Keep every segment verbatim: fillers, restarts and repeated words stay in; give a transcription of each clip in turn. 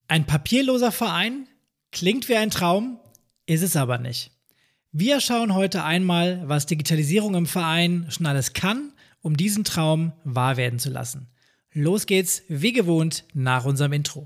Ein papierloser Verein? Klingt wie ein Traum, ist es aber nicht. Wir schauen heute einmal, was Digitalisierung im Verein schon alles kann, um diesen Traum wahr werden zu lassen. Los geht's, wie gewohnt, nach unserem Intro.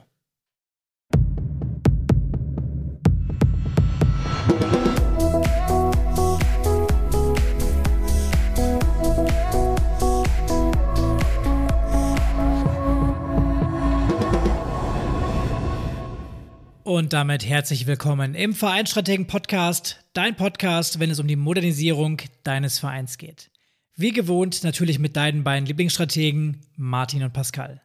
Und damit herzlich willkommen im Vereinsstrategen-Podcast, dein Podcast, wenn es um die Modernisierung deines Vereins geht. Wie gewohnt natürlich mit deinen beiden Lieblingsstrategen, Martin und Pascal.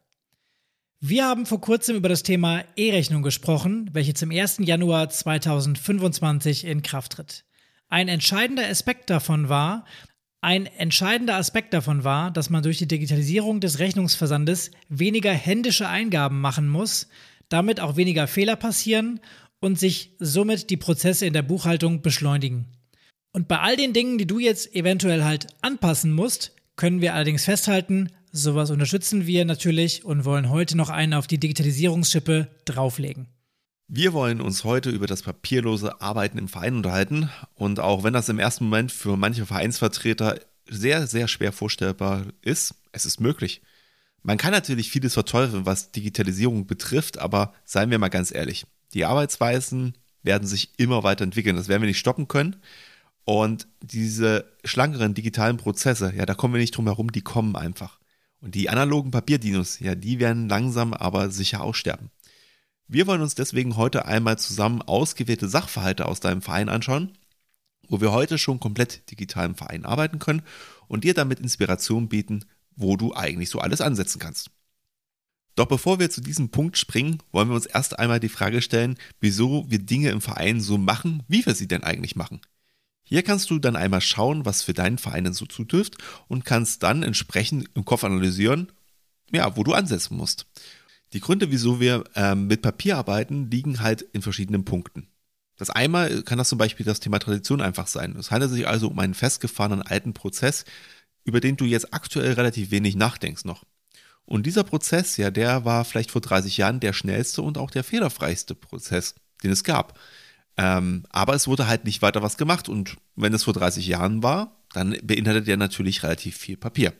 Wir haben vor kurzem über das Thema E-Rechnung gesprochen, welche zum ersten Januar zweitausendfünfundzwanzig in Kraft tritt. Ein entscheidender Aspekt davon war, ein entscheidender Aspekt davon war, dass man durch die Digitalisierung des Rechnungsversandes weniger händische Eingaben machen muss, damit auch weniger Fehler passieren und sich somit die Prozesse in der Buchhaltung beschleunigen. Und bei all den Dingen, die du jetzt eventuell halt anpassen musst, können wir allerdings festhalten, sowas unterstützen wir natürlich und wollen heute noch einen auf die Digitalisierungsschippe drauflegen. Wir wollen uns heute über das papierlose Arbeiten im Verein unterhalten und auch wenn das im ersten Moment für manche Vereinsvertreter sehr, sehr schwer vorstellbar ist, es ist möglich. Man kann natürlich vieles verteufeln, was Digitalisierung betrifft, aber seien wir mal ganz ehrlich, die Arbeitsweisen werden sich immer weiterentwickeln, das werden wir nicht stoppen können und diese schlankeren digitalen Prozesse, ja, da kommen wir nicht drum herum, die kommen einfach. Und die analogen Papierdinos, ja, die werden langsam aber sicher aussterben. Wir wollen uns deswegen heute einmal zusammen ausgewählte Sachverhalte aus deinem Verein anschauen, wo wir heute schon komplett digital im Verein arbeiten können und dir damit Inspiration bieten, wo du eigentlich so alles ansetzen kannst. Doch bevor wir zu diesem Punkt springen, wollen wir uns erst einmal die Frage stellen, wieso wir Dinge im Verein so machen, wie wir sie denn eigentlich machen. Hier kannst du dann einmal schauen, was für deinen Verein denn so zutrifft und kannst dann entsprechend im Kopf analysieren, ja, wo du ansetzen musst. Die Gründe, wieso wir ähm, mit Papier arbeiten, liegen halt in verschiedenen Punkten. Das einmal kann das zum Beispiel das Thema Tradition einfach sein. Es handelt sich also um einen festgefahrenen alten Prozess, über den du jetzt aktuell relativ wenig nachdenkst noch. Und dieser Prozess, ja, der war vielleicht vor dreißig Jahren der schnellste und auch der fehlerfreiste Prozess, den es gab. Ähm, aber es wurde halt nicht weiter was gemacht und wenn es vor dreißig Jahren war, dann beinhaltet der natürlich relativ viel Papier.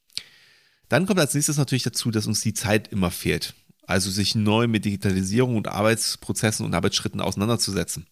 Dann kommt als nächstes natürlich dazu, dass uns die Zeit immer fehlt, also sich neu mit Digitalisierung und Arbeitsprozessen und Arbeitsschritten auseinanderzusetzen.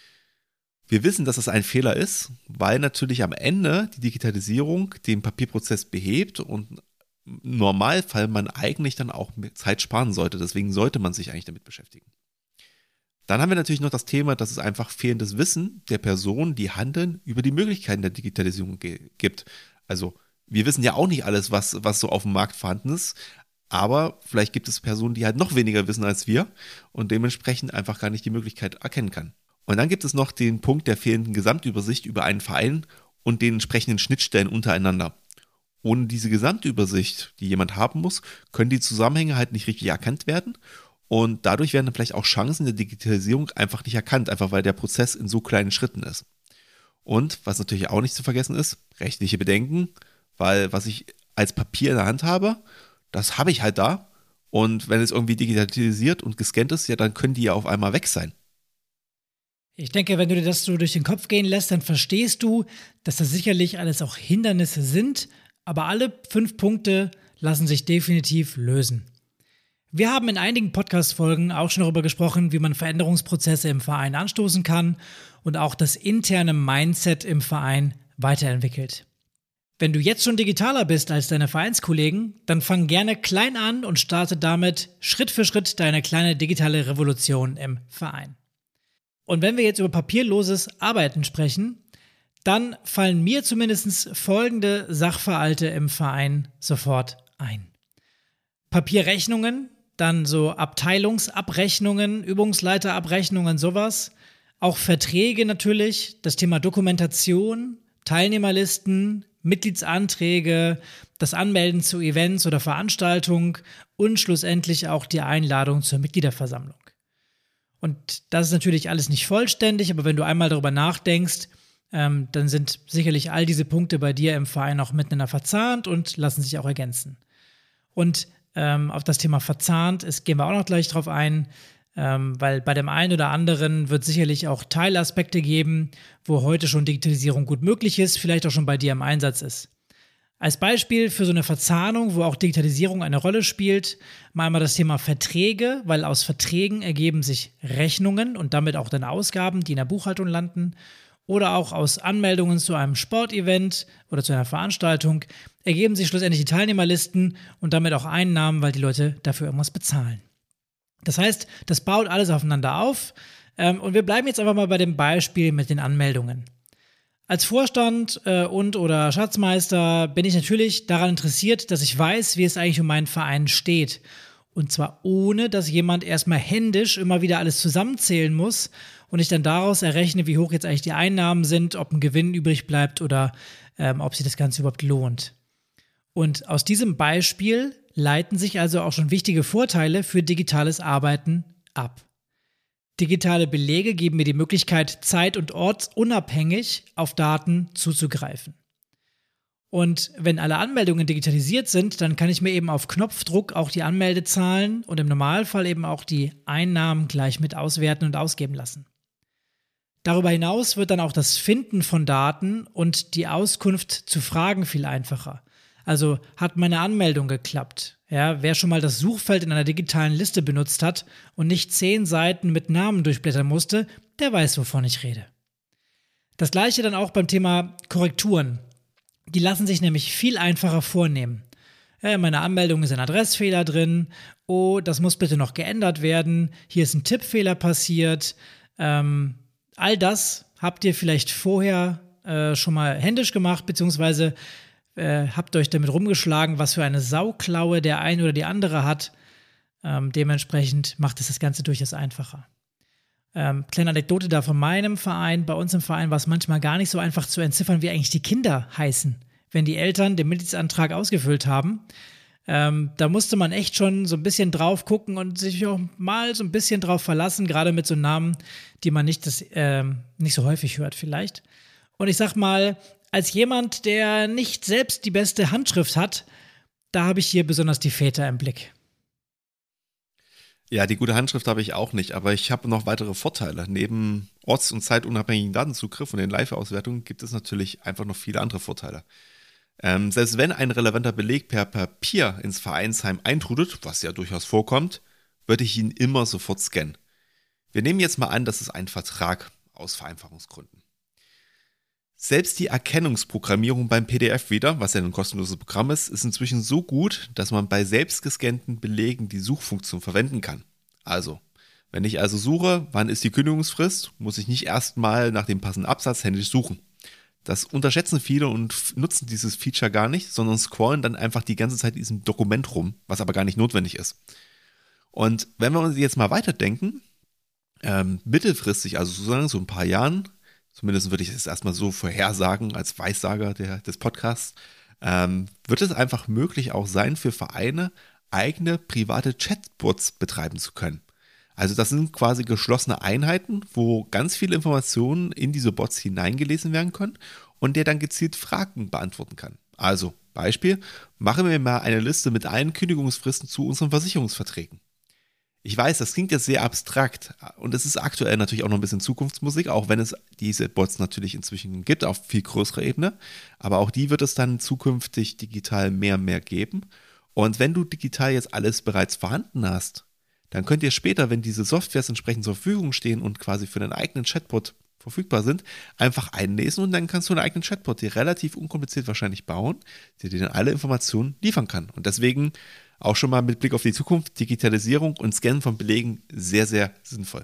Wir wissen, dass das ein Fehler ist, weil natürlich am Ende die Digitalisierung den Papierprozess behebt und im Normalfall man eigentlich dann auch Zeit sparen sollte. Deswegen sollte man sich eigentlich damit beschäftigen. Dann haben wir natürlich noch das Thema, dass es einfach fehlendes Wissen der Personen, die handeln, über die Möglichkeiten der Digitalisierung ge- gibt. Also wir wissen ja auch nicht alles, was, was so auf dem Markt vorhanden ist, aber vielleicht gibt es Personen, die halt noch weniger wissen als wir und dementsprechend einfach gar nicht die Möglichkeit erkennen kann. Und dann gibt es noch den Punkt der fehlenden Gesamtübersicht über einen Verein und den entsprechenden Schnittstellen untereinander. Ohne diese Gesamtübersicht, die jemand haben muss, können die Zusammenhänge halt nicht richtig erkannt werden und dadurch werden dann vielleicht auch Chancen der Digitalisierung einfach nicht erkannt, einfach weil der Prozess in so kleinen Schritten ist. Und was natürlich auch nicht zu vergessen ist, rechtliche Bedenken, weil was ich als Papier in der Hand habe, das habe ich halt da und wenn es irgendwie digitalisiert und gescannt ist, ja, dann können die ja auf einmal weg sein. Ich denke, wenn du dir das so durch den Kopf gehen lässt, dann verstehst du, dass das sicherlich alles auch Hindernisse sind, aber alle fünf Punkte lassen sich definitiv lösen. Wir haben in einigen Podcast-Folgen auch schon darüber gesprochen, wie man Veränderungsprozesse im Verein anstoßen kann und auch das interne Mindset im Verein weiterentwickelt. Wenn du jetzt schon digitaler bist als deine Vereinskollegen, dann fang gerne klein an und starte damit Schritt für Schritt deine kleine digitale Revolution im Verein. Und wenn wir jetzt über papierloses Arbeiten sprechen, dann fallen mir zumindest folgende Sachverhalte im Verein sofort ein. Papierrechnungen, dann so Abteilungsabrechnungen, Übungsleiterabrechnungen, sowas. Auch Verträge natürlich, das Thema Dokumentation, Teilnehmerlisten, Mitgliedsanträge, das Anmelden zu Events oder Veranstaltungen und schlussendlich auch die Einladung zur Mitgliederversammlung. Und das ist natürlich alles nicht vollständig, aber wenn du einmal darüber nachdenkst, ähm, dann sind sicherlich all diese Punkte bei dir im Verein auch miteinander verzahnt und lassen sich auch ergänzen. Und ähm, auf das Thema verzahnt ist, gehen wir auch noch gleich drauf ein. Ähm, weil bei dem einen oder anderen wird sicherlich auch Teilaspekte geben, wo heute schon Digitalisierung gut möglich ist, vielleicht auch schon bei dir im Einsatz ist. Als Beispiel für so eine Verzahnung, wo auch Digitalisierung eine Rolle spielt, mal einmal das Thema Verträge, weil aus Verträgen ergeben sich Rechnungen und damit auch dann Ausgaben, die in der Buchhaltung landen. Oder auch aus Anmeldungen zu einem Sportevent oder zu einer Veranstaltung ergeben sich schlussendlich die Teilnehmerlisten und damit auch Einnahmen, weil die Leute dafür irgendwas bezahlen. Das heißt, das baut alles aufeinander auf ähm, und wir bleiben jetzt einfach mal bei dem Beispiel mit den Anmeldungen. Als Vorstand äh, und oder Schatzmeister bin ich natürlich daran interessiert, dass ich weiß, wie es eigentlich um meinen Verein steht. Und zwar ohne, dass jemand erstmal händisch immer wieder alles zusammenzählen muss und ich dann daraus errechne, wie hoch jetzt eigentlich die Einnahmen sind, ob ein Gewinn übrig bleibt oder ähm, ob sich das Ganze überhaupt lohnt. Und aus diesem Beispiel leiten sich also auch schon wichtige Vorteile für digitales Arbeiten ab. Digitale Belege geben mir die Möglichkeit, zeit- und ortsunabhängig auf Daten zuzugreifen. Und wenn alle Anmeldungen digitalisiert sind, dann kann ich mir eben auf Knopfdruck auch die Anmeldezahlen und im Normalfall eben auch die Einnahmen gleich mit auswerten und ausgeben lassen. Darüber hinaus wird dann auch das Finden von Daten und die Auskunft zu Fragen viel einfacher. Also hat meine Anmeldung geklappt? Ja, wer schon mal das Suchfeld in einer digitalen Liste benutzt hat und nicht zehn Seiten mit Namen durchblättern musste, der weiß, wovon ich rede. Das gleiche dann auch beim Thema Korrekturen. Die lassen sich nämlich viel einfacher vornehmen. Ja, in meiner Anmeldung ist ein Adressfehler drin. Oh, das muss bitte noch geändert werden. Hier ist ein Tippfehler passiert. Ähm, all das habt ihr vielleicht vorher äh, schon mal händisch gemacht, beziehungsweise äh, habt euch damit rumgeschlagen, was für eine Sauklaue der eine oder die andere hat. Ähm, dementsprechend macht es das Ganze durchaus einfacher. Ähm, kleine Anekdote da von meinem Verein. Bei uns im Verein war es manchmal gar nicht so einfach zu entziffern, wie eigentlich die Kinder heißen, wenn die Eltern den Mitgliedsantrag ausgefüllt haben. Ähm, da musste man echt schon so ein bisschen drauf gucken und sich auch mal so ein bisschen drauf verlassen, gerade mit so Namen, die man nicht, das, ähm, nicht so häufig hört vielleicht. Und ich sag mal, als jemand, der nicht selbst die beste Handschrift hat, da habe ich hier besonders die Väter im Blick. Ja, die gute Handschrift habe ich auch nicht, aber ich habe noch weitere Vorteile. Neben orts- und zeitunabhängigen Datenzugriff und den Live-Auswertungen gibt es natürlich einfach noch viele andere Vorteile. Ähm, selbst wenn ein relevanter Beleg per Papier ins Vereinsheim eintrudelt, was ja durchaus vorkommt, würde ich ihn immer sofort scannen. Wir nehmen jetzt mal an, das ist ein Vertrag aus Vereinfachungsgründen. Selbst die Erkennungsprogrammierung beim P D F-Reader, was ja ein kostenloses Programm ist, ist inzwischen so gut, dass man bei selbst gescannten Belegen die Suchfunktion verwenden kann. Also, wenn ich also suche, wann ist die Kündigungsfrist, muss ich nicht erstmal nach dem passenden Absatz händisch suchen. Das unterschätzen viele und nutzen dieses Feature gar nicht, sondern scrollen dann einfach die ganze Zeit in diesem Dokument rum, was aber gar nicht notwendig ist. Und wenn wir uns jetzt mal weiterdenken, ähm, mittelfristig, also sozusagen so ein paar Jahren, zumindest würde ich es erstmal so vorhersagen als Weissager der, des Podcasts, ähm, wird es einfach möglich auch sein, für Vereine eigene private Chatbots betreiben zu können. Also das sind quasi geschlossene Einheiten, wo ganz viele Informationen in diese Bots hineingelesen werden können und der dann gezielt Fragen beantworten kann. Also Beispiel, machen wir mal eine Liste mit allen Kündigungsfristen zu unseren Versicherungsverträgen. Ich weiß, das klingt jetzt sehr abstrakt und es ist aktuell natürlich auch noch ein bisschen Zukunftsmusik, auch wenn es diese Bots natürlich inzwischen gibt, auf viel größerer Ebene. Aber auch die wird es dann zukünftig digital mehr und mehr geben. Und wenn du digital jetzt alles bereits vorhanden hast, dann könnt ihr später, wenn diese Softwares entsprechend zur Verfügung stehen und quasi für deinen eigenen Chatbot verfügbar sind, einfach einlesen und dann kannst du einen eigenen Chatbot dir relativ unkompliziert wahrscheinlich bauen, der dir dann alle Informationen liefern kann. Und deswegen auch schon mal mit Blick auf die Zukunft, Digitalisierung und Scannen von Belegen sehr, sehr sinnvoll.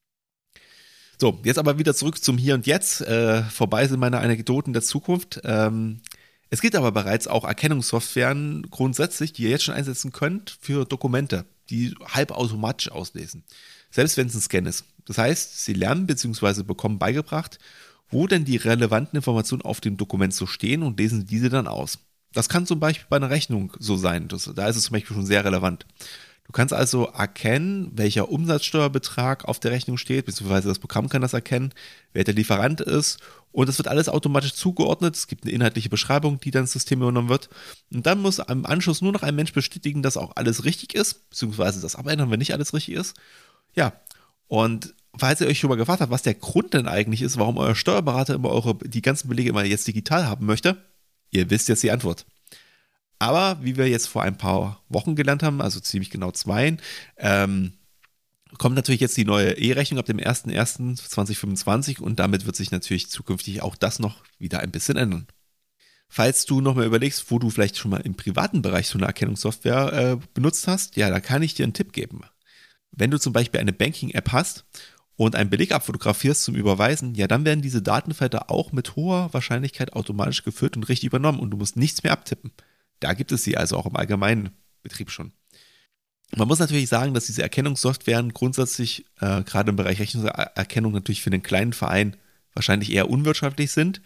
So, jetzt aber wieder zurück zum Hier und Jetzt. Äh, vorbei sind meine Anekdoten der Zukunft. Ähm, es gibt aber bereits auch Erkennungssoftwaren grundsätzlich, die ihr jetzt schon einsetzen könnt für Dokumente, die halbautomatisch auslesen, selbst wenn es ein Scan ist. Das heißt, sie lernen bzw. bekommen beigebracht, wo denn die relevanten Informationen auf dem Dokument so stehen und lesen diese dann aus. Das kann zum Beispiel bei einer Rechnung so sein. Das, da ist es zum Beispiel schon sehr relevant. Du kannst also erkennen, welcher Umsatzsteuerbetrag auf der Rechnung steht, beziehungsweise das Programm kann das erkennen, wer der Lieferant ist und das wird alles automatisch zugeordnet. Es gibt eine inhaltliche Beschreibung, die dann ins System übernommen wird und dann muss im Anschluss nur noch ein Mensch bestätigen, dass auch alles richtig ist, beziehungsweise das abändern, wenn nicht alles richtig ist. Ja, und falls ihr euch schon mal gefragt habt, was der Grund denn eigentlich ist, warum euer Steuerberater immer eure, die ganzen Belege immer jetzt digital haben möchte, ihr wisst jetzt die Antwort. Aber wie wir jetzt vor ein paar Wochen gelernt haben, also ziemlich genau zwei, ähm, kommt natürlich jetzt die neue E-Rechnung ab dem erster erster zweitausendfünfundzwanzig und damit wird sich natürlich zukünftig auch das noch wieder ein bisschen ändern. Falls du nochmal überlegst, wo du vielleicht schon mal im privaten Bereich so eine Erkennungssoftware äh, benutzt hast, ja, da kann ich dir einen Tipp geben. Wenn du zum Beispiel eine Banking-App hast und einen Beleg abfotografierst zum Überweisen, ja, dann werden diese Datenfelder auch mit hoher Wahrscheinlichkeit automatisch gefüllt und richtig übernommen und du musst nichts mehr abtippen. Da gibt es sie also auch im allgemeinen Betrieb schon. Man muss natürlich sagen, dass diese Erkennungssoftwaren grundsätzlich äh, gerade im Bereich Rechnungserkennung natürlich für einen kleinen Verein wahrscheinlich eher unwirtschaftlich sind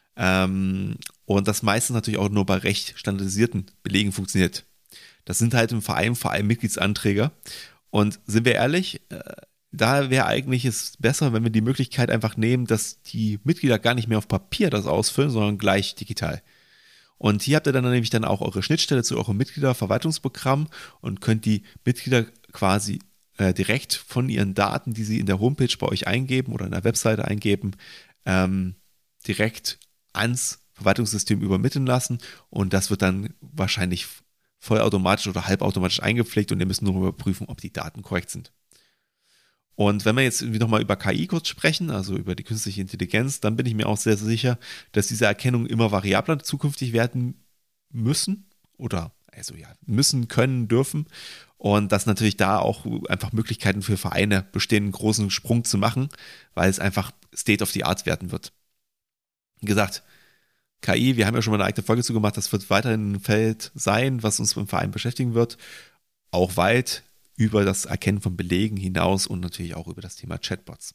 ähm, und das meistens natürlich auch nur bei recht standardisierten Belegen funktioniert. Das sind halt im Verein vor allem Mitgliedsanträge und sind wir ehrlich, äh, da wäre eigentlich es besser, wenn wir die Möglichkeit einfach nehmen, dass die Mitglieder gar nicht mehr auf Papier das ausfüllen, sondern gleich digital. Und hier habt ihr dann nämlich dann auch eure Schnittstelle zu eurem Mitgliederverwaltungsprogramm und könnt die Mitglieder quasi äh, direkt von ihren Daten, die sie in der Homepage bei euch eingeben oder in der Webseite eingeben, ähm, direkt ans Verwaltungssystem übermitteln lassen und das wird dann wahrscheinlich vollautomatisch oder halbautomatisch eingepflegt und ihr müsst nur überprüfen, ob die Daten korrekt sind. Und wenn wir jetzt irgendwie nochmal über K I kurz sprechen, also über die künstliche Intelligenz, dann bin ich mir auch sehr sicher, dass diese Erkennungen immer variabler zukünftig werden müssen oder also ja, müssen, können, dürfen und dass natürlich da auch einfach Möglichkeiten für Vereine bestehen, einen großen Sprung zu machen, weil es einfach State of the Art werden wird. Wie gesagt, K I, wir haben ja schon mal eine eigene Folge zu gemacht, das wird weiterhin ein Feld sein, was uns im Verein beschäftigen wird, auch weit über das Erkennen von Belegen hinaus und natürlich auch über das Thema Chatbots.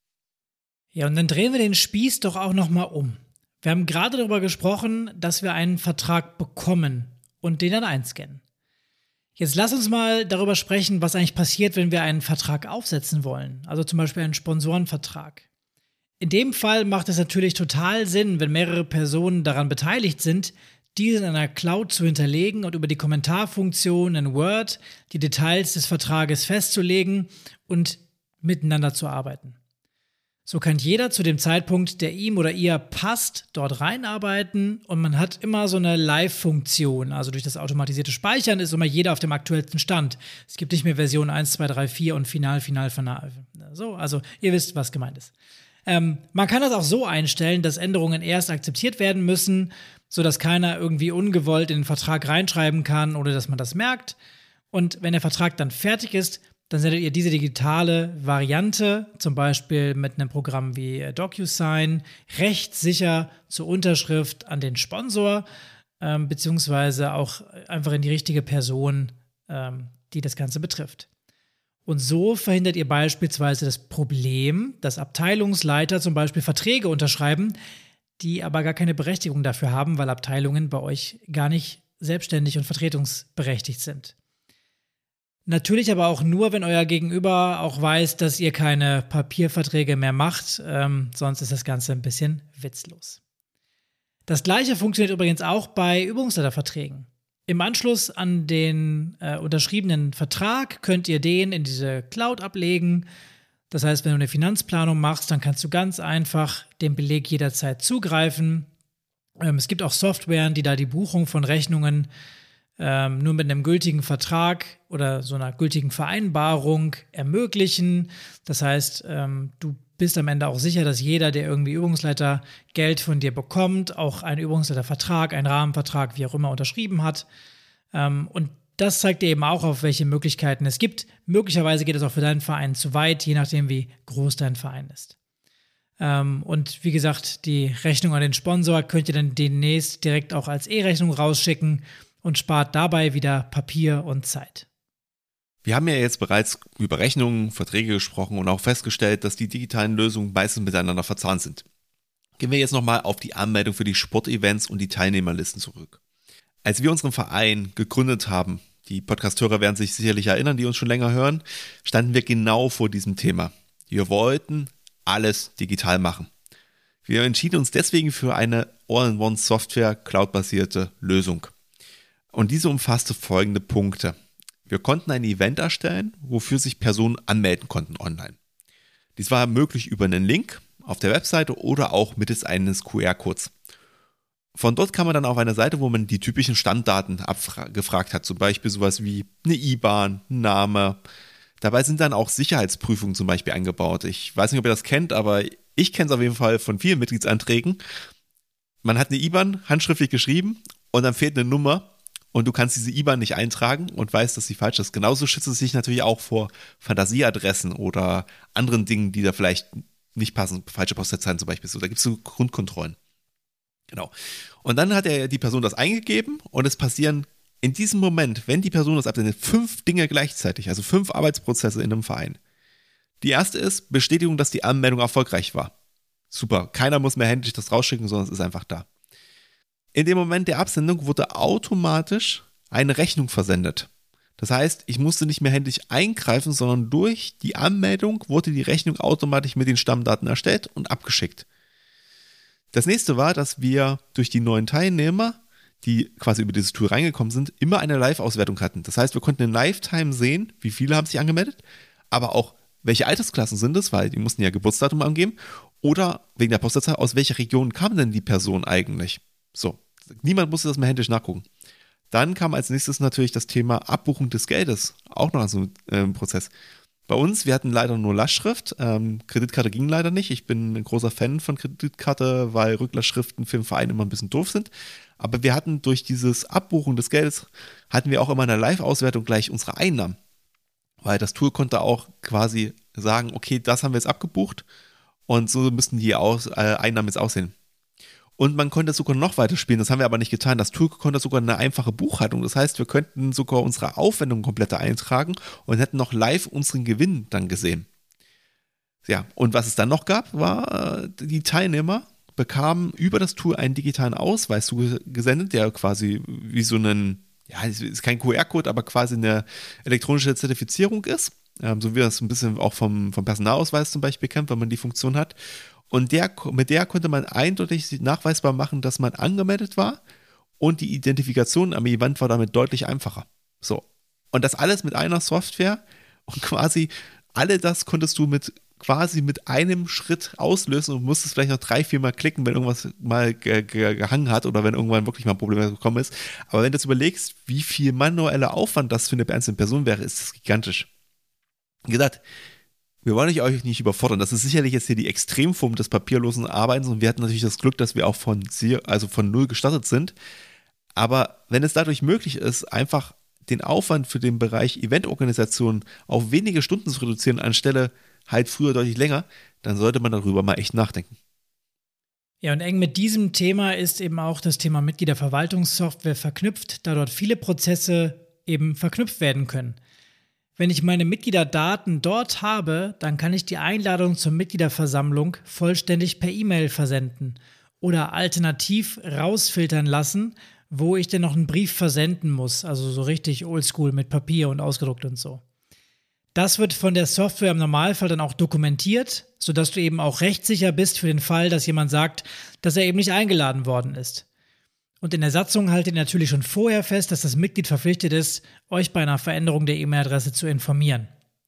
Ja, und dann drehen wir den Spieß doch auch nochmal um. Wir haben gerade darüber gesprochen, dass wir einen Vertrag bekommen und den dann einscannen. Jetzt lass uns mal darüber sprechen, was eigentlich passiert, wenn wir einen Vertrag aufsetzen wollen, also zum Beispiel einen Sponsorenvertrag. In dem Fall macht es natürlich total Sinn, wenn mehrere Personen daran beteiligt sind, diese in einer Cloud zu hinterlegen und über die Kommentarfunktion in Word die Details des Vertrages festzulegen und miteinander zu arbeiten. So kann jeder zu dem Zeitpunkt, der ihm oder ihr passt, dort reinarbeiten und man hat immer so eine Live-Funktion. Also durch das automatisierte Speichern ist immer jeder auf dem aktuellsten Stand. Es gibt nicht mehr Version eins, zwei, drei, vier und Final, Final, Final. So, also ihr wisst, was gemeint ist. Ähm, man kann das auch so einstellen, dass Änderungen erst akzeptiert werden müssen, sodass keiner irgendwie ungewollt in den Vertrag reinschreiben kann oder dass man das merkt. Und wenn der Vertrag dann fertig ist, dann sendet ihr diese digitale Variante, zum Beispiel mit einem Programm wie DocuSign, rechtssicher zur Unterschrift an den Sponsor, ähm, beziehungsweise auch einfach in die richtige Person, ähm, die das Ganze betrifft. Und so verhindert ihr beispielsweise das Problem, dass Abteilungsleiter zum Beispiel Verträge unterschreiben, die aber gar keine Berechtigung dafür haben, weil Abteilungen bei euch gar nicht selbstständig und vertretungsberechtigt sind. Natürlich aber auch nur, wenn euer Gegenüber auch weiß, dass ihr keine Papierverträge mehr macht, ähm, sonst ist das Ganze ein bisschen witzlos. Das Gleiche funktioniert übrigens auch bei Übungsleiterverträgen. Im Anschluss an den äh, unterschriebenen Vertrag könnt ihr den in diese Cloud ablegen. Das heißt, wenn du eine Finanzplanung machst, dann kannst du ganz einfach den Beleg jederzeit zugreifen. Ähm, es gibt auch Softwaren, die da die Buchung von Rechnungen ähm, nur mit einem gültigen Vertrag oder so einer gültigen Vereinbarung ermöglichen. Das heißt, ähm, du bist am Ende auch sicher, dass jeder, der irgendwie Übungsleiter Geld von dir bekommt, auch einen Übungsleitervertrag, einen Rahmenvertrag, wie auch immer, unterschrieben hat. Ähm, und das zeigt dir eben auch, auf welche Möglichkeiten es gibt. Möglicherweise geht es auch für deinen Verein zu weit, je nachdem, wie groß dein Verein ist. Ähm, und wie gesagt, die Rechnung an den Sponsor könnt ihr dann demnächst direkt auch als E-Rechnung rausschicken und spart dabei wieder Papier und Zeit. Wir haben ja jetzt bereits über Rechnungen, Verträge gesprochen und auch festgestellt, dass die digitalen Lösungen meistens miteinander verzahnt sind. Gehen wir jetzt nochmal auf die Anmeldung für die Sportevents und die Teilnehmerlisten zurück. Als wir unseren Verein gegründet haben, die Podcast-Hörer werden sich sicherlich erinnern, die uns schon länger hören, standen wir genau vor diesem Thema. Wir wollten alles digital machen. Wir entschieden uns deswegen für eine All-in-One-Software, cloud-basierte Lösung. Und diese umfasste folgende Punkte. Wir konnten ein Event erstellen, wofür sich Personen anmelden konnten online. Dies war möglich über einen Link auf der Webseite oder auch mittels eines Q R-Codes. Von dort kam man dann auf eine Seite, wo man die typischen Stammdaten abgefragt hat, zum Beispiel sowas wie eine I B A N, ein Name. Dabei sind dann auch Sicherheitsprüfungen zum Beispiel eingebaut. Ich weiß nicht, ob ihr das kennt, aber ich kenne es auf jeden Fall von vielen Mitgliedsanträgen. Man hat eine I B A N handschriftlich geschrieben und dann fehlt eine Nummer und du kannst diese I B A N nicht eintragen und weißt, dass sie falsch ist. Genauso schützt es sich natürlich auch vor Fantasieadressen oder anderen Dingen, die da vielleicht nicht passen, falsche Postleitzahlen zum Beispiel. So, da gibt es so Grundkontrollen. Genau. Und dann hat er die Person das eingegeben und es passieren in diesem Moment, wenn die Person das absendet, fünf Dinge gleichzeitig, also fünf Arbeitsprozesse in einem Verein. Die erste ist Bestätigung, dass die Anmeldung erfolgreich war. Super, keiner muss mehr händisch das rausschicken, sondern es ist einfach da. In dem Moment der Absendung wurde automatisch eine Rechnung versendet. Das heißt, ich musste nicht mehr händisch eingreifen, sondern durch die Anmeldung wurde die Rechnung automatisch mit den Stammdaten erstellt und abgeschickt. Das nächste war, dass wir durch die neuen Teilnehmer, die quasi über dieses Tool reingekommen sind, immer eine Live-Auswertung hatten. Das heißt, wir konnten in Lifetime sehen, wie viele haben sich angemeldet, aber auch welche Altersklassen sind es, weil die mussten ja Geburtsdatum angeben, oder wegen der Postleitzahl, aus welcher Region kam denn die Person eigentlich? So, niemand musste das mehr händisch nachgucken. Dann kam als nächstes natürlich das Thema Abbuchung des Geldes, auch noch so ein äh, Prozess. Bei uns, wir hatten leider nur Lastschrift, ähm, Kreditkarte ging leider nicht. Ich bin ein großer Fan von Kreditkarte, weil Rücklastschriften für den Verein immer ein bisschen doof sind. Aber wir hatten durch dieses Abbuchen des Geldes, hatten wir auch immer in der Live-Auswertung gleich unsere Einnahmen. Weil das Tool konnte auch quasi sagen, okay, das haben wir jetzt abgebucht und so müssten die Aus, äh, Einnahmen jetzt aussehen. Und man konnte sogar noch weiter spielen, das haben wir aber nicht getan. Das Tool konnte sogar eine einfache Buchhaltung. Das heißt, wir könnten sogar unsere Aufwendungen komplett eintragen und hätten noch live unseren Gewinn dann gesehen. Ja, und was es dann noch gab, war, die Teilnehmer bekamen über das Tool einen digitalen Ausweis zugesendet, der quasi wie so ein, ja, ist kein Q R-Code, aber quasi eine elektronische Zertifizierung ist. Ähm, so wie das ein bisschen auch vom, vom Personalausweis zum Beispiel kennt, wenn man die Funktion hat. Und der, mit der konnte man eindeutig nachweisbar machen, dass man angemeldet war und die Identifikation am Event war damit deutlich einfacher. So. Und das alles mit einer Software und quasi alle das konntest du mit quasi mit einem Schritt auslösen und musstest vielleicht noch drei, vier Mal klicken, wenn irgendwas mal ge- ge- gehangen hat oder wenn irgendwann wirklich mal ein Problem gekommen ist. Aber wenn du jetzt überlegst, wie viel manueller Aufwand das für eine einzelne Person wäre, ist das gigantisch. Wie gesagt, wir wollen euch nicht überfordern. Das ist sicherlich jetzt hier die Extremform des papierlosen Arbeitens und wir hatten natürlich das Glück, dass wir auch von, also von null gestartet sind. Aber wenn es dadurch möglich ist, einfach den Aufwand für den Bereich Eventorganisation auf wenige Stunden zu reduzieren, anstelle halt früher deutlich länger, dann sollte man darüber mal echt nachdenken. Ja, und eng mit diesem Thema ist eben auch das Thema Mitgliederverwaltungssoftware verknüpft, da dort viele Prozesse eben verknüpft werden können. Wenn ich meine Mitgliederdaten dort habe, dann kann ich die Einladung zur Mitgliederversammlung vollständig per E-Mail versenden oder alternativ rausfiltern lassen, wo ich denn noch einen Brief versenden muss, also so richtig oldschool mit Papier und ausgedruckt und so. Das wird von der Software im Normalfall dann auch dokumentiert, sodass du eben auch rechtssicher bist für den Fall, dass jemand sagt, dass er eben nicht eingeladen worden ist. Und in der Satzung haltet ihr natürlich schon vorher fest, dass das Mitglied verpflichtet ist, euch bei einer Veränderung der E-Mail-Adresse zu informieren.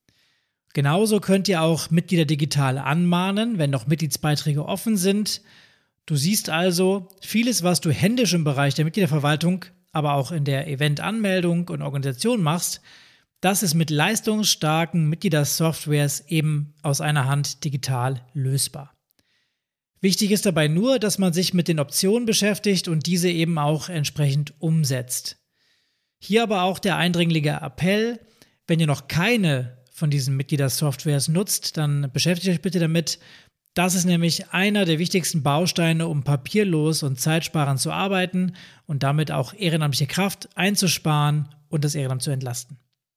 Genauso könnt ihr auch Mitglieder digital anmahnen, wenn noch Mitgliedsbeiträge offen sind. Du siehst also, vieles, was du händisch im Bereich der Mitgliederverwaltung, aber auch in der Eventanmeldung und Organisation machst, das ist mit leistungsstarken Mitgliedersoftwares eben aus einer Hand digital lösbar. Wichtig ist dabei nur, dass man sich mit den Optionen beschäftigt und diese eben auch entsprechend umsetzt. Hier aber auch der eindringliche Appell, wenn ihr noch keine von diesen Mitgliedersoftwares nutzt, dann beschäftigt euch bitte damit. Das ist nämlich einer der wichtigsten Bausteine, um papierlos und zeitsparend zu arbeiten und damit auch ehrenamtliche Kraft einzusparen und das Ehrenamt zu entlasten.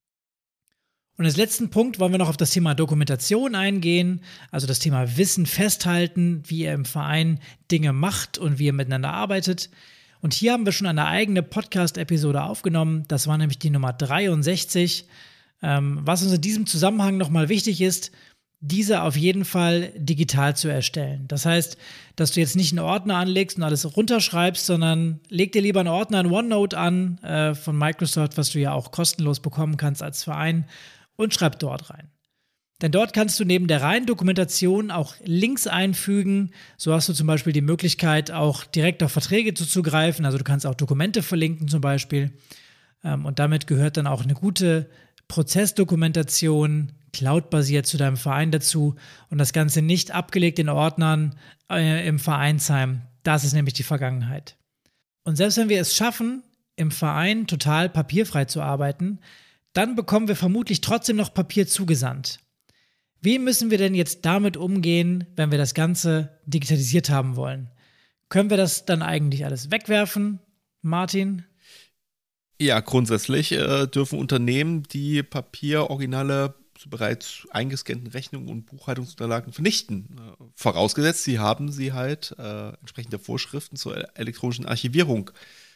Und als letzten Punkt wollen wir noch auf das Thema Dokumentation eingehen, also das Thema Wissen festhalten, wie ihr im Verein Dinge macht und wie ihr miteinander arbeitet. Und hier haben wir schon eine eigene Podcast-Episode aufgenommen, das war nämlich die Nummer dreiundsechzig. Ähm, was uns in diesem Zusammenhang nochmal wichtig ist, diese auf jeden Fall digital zu erstellen. Das heißt, dass du jetzt nicht einen Ordner anlegst und alles runterschreibst, sondern leg dir lieber einen Ordner in OneNote an äh, von Microsoft, was du ja auch kostenlos bekommen kannst als Verein, und schreib dort rein. Denn dort kannst du neben der reinen Dokumentation auch Links einfügen. So hast du zum Beispiel die Möglichkeit, auch direkt auf Verträge zuzugreifen. Also du kannst auch Dokumente verlinken zum Beispiel. Ähm, und damit gehört dann auch eine gute Prozessdokumentation, cloudbasiert zu deinem Verein dazu und das Ganze nicht abgelegt in Ordnern äh, im Vereinsheim. Das ist nämlich die Vergangenheit. Und selbst wenn wir es schaffen, im Verein total papierfrei zu arbeiten, dann bekommen wir vermutlich trotzdem noch Papier zugesandt. Wie müssen wir denn jetzt damit umgehen, wenn wir das Ganze digitalisiert haben wollen? Können wir das dann eigentlich alles wegwerfen, Martin? Ja, grundsätzlich äh, dürfen Unternehmen die Papieroriginale bereits eingescannten Rechnungen und Buchhaltungsunterlagen vernichten. Äh, vorausgesetzt, sie haben sie halt äh, entsprechend der Vorschriften zur elektronischen Archivierung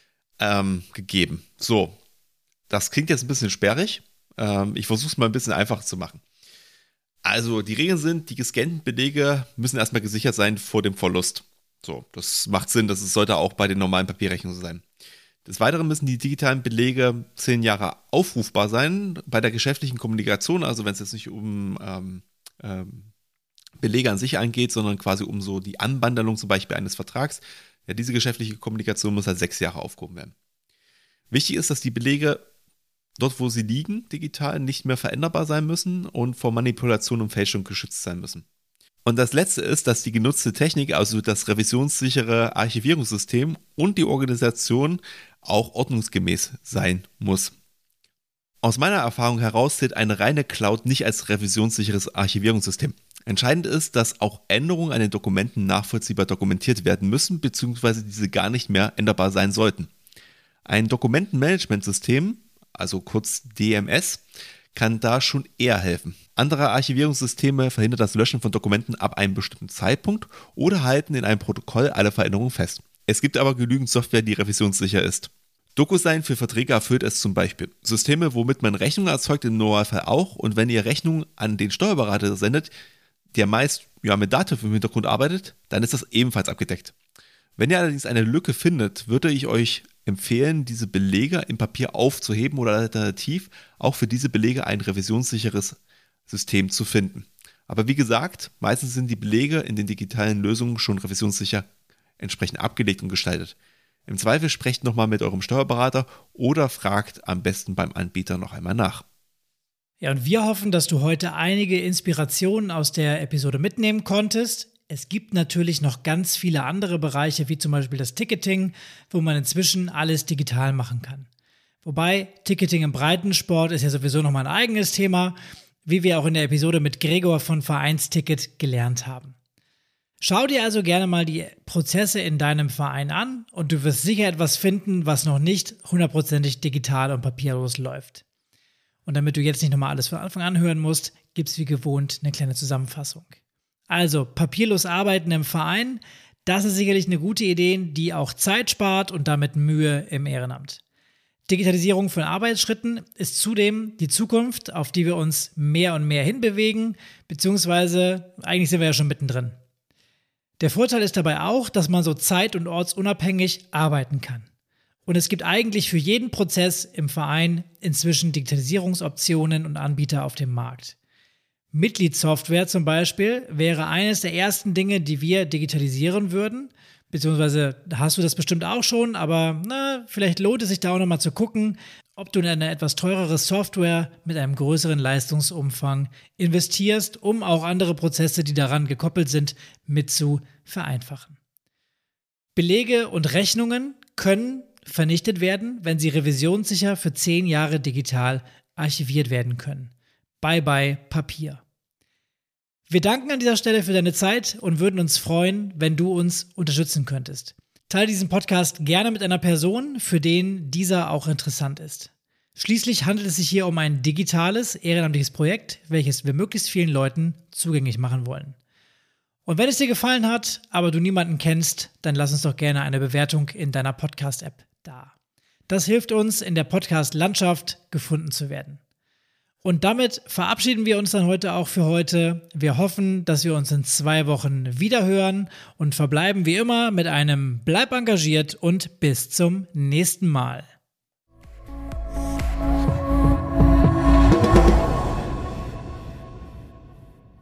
ähm, gegeben. So, das klingt jetzt ein bisschen sperrig. Ähm, ich versuche es mal ein bisschen einfacher zu machen. Also, die Regeln sind, die gescannten Belege müssen erstmal gesichert sein vor dem Verlust. So, das macht Sinn, das sollte auch bei den normalen Papierrechnungen so sein. Des Weiteren müssen die digitalen Belege zehn Jahre aufrufbar sein. Bei der geschäftlichen Kommunikation, also wenn es jetzt nicht um ähm, ähm, Belege an sich angeht, sondern quasi um so die Anbandelung zum Beispiel eines Vertrags, ja, diese geschäftliche Kommunikation muss halt sechs Jahre aufgehoben werden. Wichtig ist, dass die Belege dort, wo sie liegen, digital nicht mehr veränderbar sein müssen und vor Manipulation und Fälschung geschützt sein müssen. Und das Letzte ist, dass die genutzte Technik, also das revisionssichere Archivierungssystem und die Organisation auch ordnungsgemäß sein muss. Aus meiner Erfahrung heraus zählt eine reine Cloud nicht als revisionssicheres Archivierungssystem. Entscheidend ist, dass auch Änderungen an den Dokumenten nachvollziehbar dokumentiert werden müssen, beziehungsweise diese gar nicht mehr änderbar sein sollten. Ein Dokumentenmanagementsystem, also kurz D M S, kann da schon eher helfen. Andere Archivierungssysteme verhindern das Löschen von Dokumenten ab einem bestimmten Zeitpunkt oder halten in einem Protokoll alle Veränderungen fest. Es gibt aber genügend Software, die revisionssicher ist. DocuSign für Verträge erfüllt es zum Beispiel. Systeme, womit man Rechnungen erzeugt, im Normalfall auch. Und wenn ihr Rechnungen an den Steuerberater sendet, der meist ja, mit Dativ im Hintergrund arbeitet, dann ist das ebenfalls abgedeckt. Wenn ihr allerdings eine Lücke findet, würde ich euch empfehlen, diese Belege im Papier aufzuheben oder alternativ auch für diese Belege ein revisionssicheres System zu finden. Aber wie gesagt, meistens sind die Belege in den digitalen Lösungen schon revisionssicher entsprechend abgelegt und gestaltet. Im Zweifel sprecht nochmal mit eurem Steuerberater oder fragt am besten beim Anbieter noch einmal nach. Ja, und wir hoffen, dass du heute einige Inspirationen aus der Episode mitnehmen konntest. Es gibt natürlich noch ganz viele andere Bereiche, wie zum Beispiel das Ticketing, wo man inzwischen alles digital machen kann. Wobei Ticketing im Breitensport ist ja sowieso nochmal ein eigenes Thema, wie wir auch in der Episode mit Gregor von Vereinsticket gelernt haben. Schau dir also gerne mal die Prozesse in deinem Verein an und du wirst sicher etwas finden, was noch nicht hundertprozentig digital und papierlos läuft. Und damit du jetzt nicht nochmal alles von Anfang an hören musst, gibt's wie gewohnt eine kleine Zusammenfassung. Also, papierlos arbeiten im Verein, das ist sicherlich eine gute Idee, die auch Zeit spart und damit Mühe im Ehrenamt. Digitalisierung von Arbeitsschritten ist zudem die Zukunft, auf die wir uns mehr und mehr hinbewegen, beziehungsweise eigentlich sind wir ja schon mittendrin. Der Vorteil ist dabei auch, dass man so zeit- und ortsunabhängig arbeiten kann. Und es gibt eigentlich für jeden Prozess im Verein inzwischen Digitalisierungsoptionen und Anbieter auf dem Markt. Mitgliedssoftware zum Beispiel wäre eines der ersten Dinge, die wir digitalisieren würden, beziehungsweise hast du das bestimmt auch schon, aber na, vielleicht lohnt es sich da auch nochmal zu gucken, ob du in eine etwas teurere Software mit einem größeren Leistungsumfang investierst, um auch andere Prozesse, die daran gekoppelt sind, mit zu vereinfachen. Belege und Rechnungen können vernichtet werden, wenn sie revisionssicher für zehn Jahre digital archiviert werden können. Bye bye Papier. Wir danken an dieser Stelle für deine Zeit und würden uns freuen, wenn du uns unterstützen könntest. Teile diesen Podcast gerne mit einer Person, für den dieser auch interessant ist. Schließlich handelt es sich hier um ein digitales, ehrenamtliches Projekt, welches wir möglichst vielen Leuten zugänglich machen wollen. Und wenn es dir gefallen hat, aber du niemanden kennst, dann lass uns doch gerne eine Bewertung in deiner Podcast-App da. Das hilft uns, in der Podcast-Landschaft gefunden zu werden. Und damit verabschieden wir uns dann heute auch für heute. Wir hoffen, dass wir uns in zwei Wochen wiederhören und verbleiben wie immer mit einem Bleib engagiert und bis zum nächsten Mal.